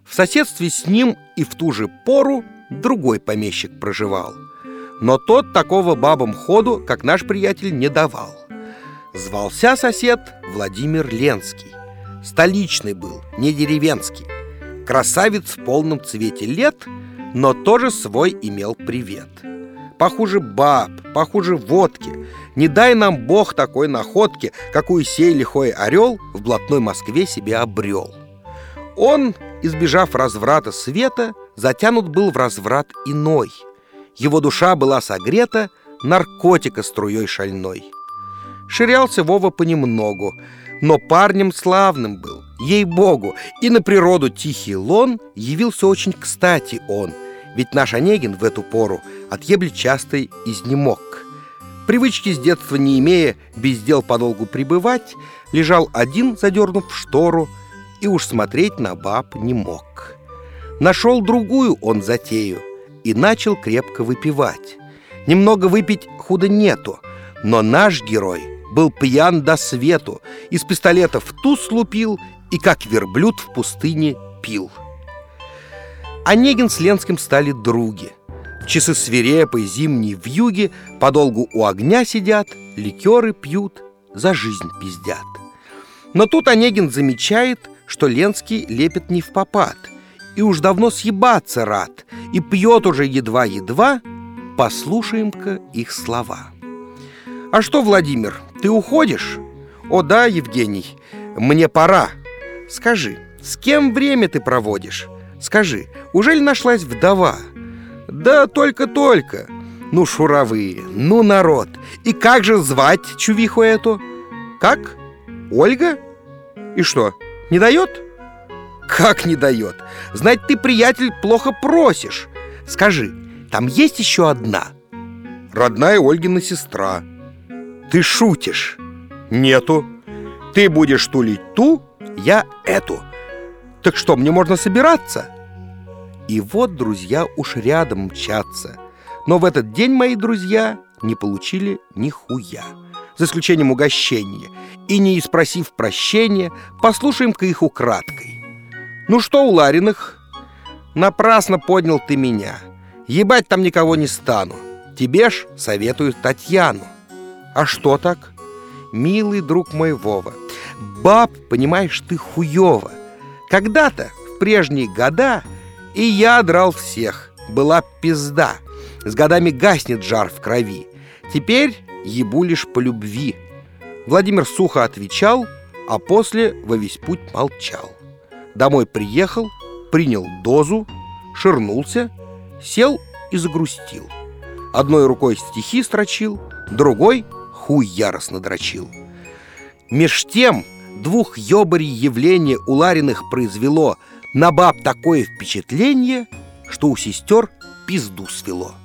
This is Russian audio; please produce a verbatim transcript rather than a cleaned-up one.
В соседстве с ним и в ту же пору другой помещик проживал. Но тот такого бабам ходу, как наш приятель, не давал. Звался сосед Владимир Ленский. Столичный был, не деревенский. Красавец в полном цвете лет, но тоже свой имел привет. Похуже баб, похуже водки. Не дай нам Бог такой находки, какую сей лихой орел в блатной Москве себе обрел. Он, избежав разврата света, затянут был в разврат иной. Его душа была согрета наркотика струей шальной. Ширялся Вова понемногу, но парнем славным был, ей-богу, и на природу тихий лон явился очень кстати он, ведь наш Онегин в эту пору от ебли частой изнемог. Привычки с детства не имея без дел подолгу пребывать, лежал один, задернув штору, и уж смотреть на баб не мог. Нашел другую он затею и начал крепко выпивать. Немного выпить худо нету, но наш герой был пьян до свету, из пистолета в туз лупил и, как верблюд, в пустыне пил. Онегин с Ленским стали други. В часы свирепой зимней вьюги подолгу у огня сидят, ликеры пьют, за жизнь пиздят. Но тут Онегин замечает, что Ленский лепит не впопад, и уж давно съебаться рад, и пьет уже едва-едва. Послушаем-ка их слова. «А что, Владимир, ты уходишь?» «О да, Евгений, мне пора. Скажи, с кем время ты проводишь? Скажи, ужели нашлась вдова?» «Да только-только». «Ну, шуровые, ну, народ. И как же звать чувиху эту?» «Как? Ольга? И что, не дает?» «Как не дает? Знать, ты, приятель, плохо просишь. Скажи, там есть еще одна?» «Родная Ольгина сестра». «Ты шутишь?» «Нету. Ты будешь тулить ту, я эту. Так что, мне можно собираться?» И вот друзья уж рядом мчатся. Но в этот день мои друзья не получили ни хуя, за исключением угощения. И не испросив прощения, послушаем-ка их украдкой. «Ну что у Лариных?» «Напрасно поднял ты меня. Ебать там никого не стану. Тебе ж советую Татьяну». «А что так?» «Милый друг мой Вова, баб, понимаешь, ты хуёво. Когда-то, в прежние года, и я драл всех, была пизда. С годами гаснет жар в крови. Теперь ебу лишь по любви». Владимир сухо отвечал, а после во весь путь молчал. Домой приехал, принял дозу, ширнулся, сел и загрустил. Одной рукой стихи строчил, другой хуй яростно дрочил. Меж тем двух ёбарей явление у Лариных произвело на баб такое впечатление, что у сестер пизду свело.